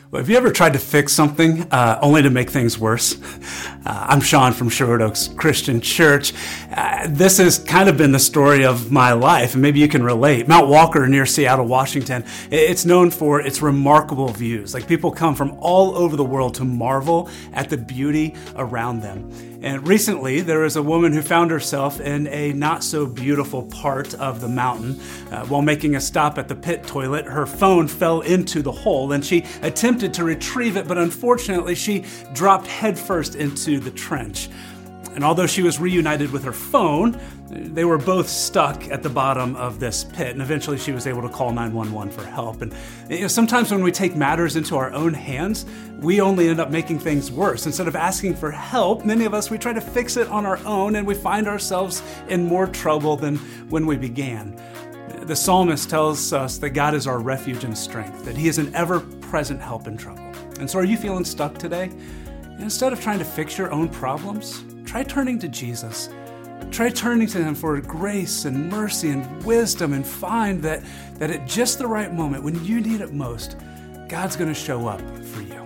Well, have you ever tried to fix something only to make things worse? I'm Sean from Sherwood Oaks Christian Church. This has kind of been the story of my life, and maybe you can relate. Mount Walker near Seattle, Washington, it's known for its remarkable views. Like, people come from all over the world to marvel at the beauty around them. And recently, there was a woman who found herself in a not-so-beautiful part of the mountain. While making a stop at the pit toilet, her phone fell into the hole, and she attempted to retrieve it, but unfortunately, she dropped headfirst into the trench. And although she was reunited with her phone, they were both stuck at the bottom of this pit, and eventually she was able to call 911 for help. And sometimes when we take matters into our own hands, we only end up making things worse. Instead of asking for help, many of us, we try to fix it on our own, and we find ourselves in more trouble than when we began. The psalmist tells us that God is our refuge and strength, that He is an ever-present help in trouble. And so are you feeling stuck today? Instead of trying to fix your own problems, try turning to Jesus. Try turning to Him for grace and mercy and wisdom, and find that at just the right moment, when you need it most, God's going to show up for you.